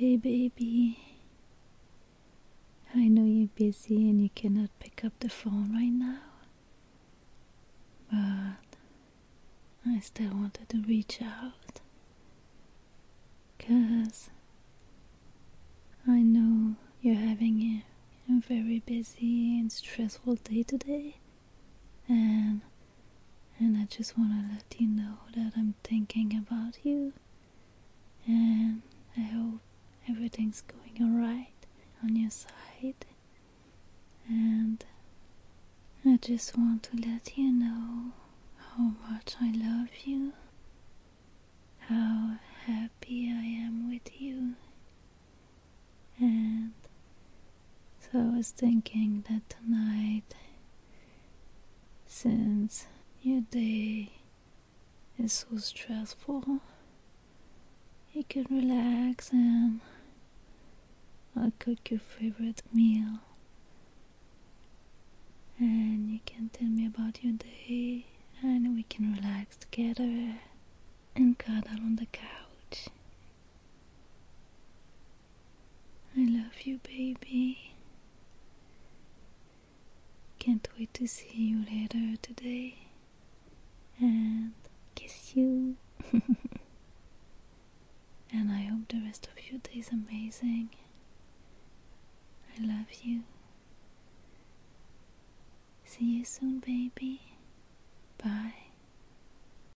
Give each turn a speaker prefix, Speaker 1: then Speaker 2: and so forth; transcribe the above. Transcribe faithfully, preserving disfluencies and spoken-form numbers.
Speaker 1: okay, baby? I know you're busy and you cannot pick up the phone right now, but I still wanted to reach out, 'cause I know you're having a, a very busy and stressful day today, and and I just want to let you know that I'm thinking about you, and I hope everything's going alright on your side. And I just want to let you know how much I love you, how happy I am with you. And so I was thinking that tonight, since your day is so stressful, you can relax and I'll cook your favorite meal, and you can tell me about your day, and we can relax together and cuddle on the couch. I love you, baby. Can't wait to see you later today and kiss you. And I hope the rest of your day is amazing. I love you. See you soon, baby. Bye.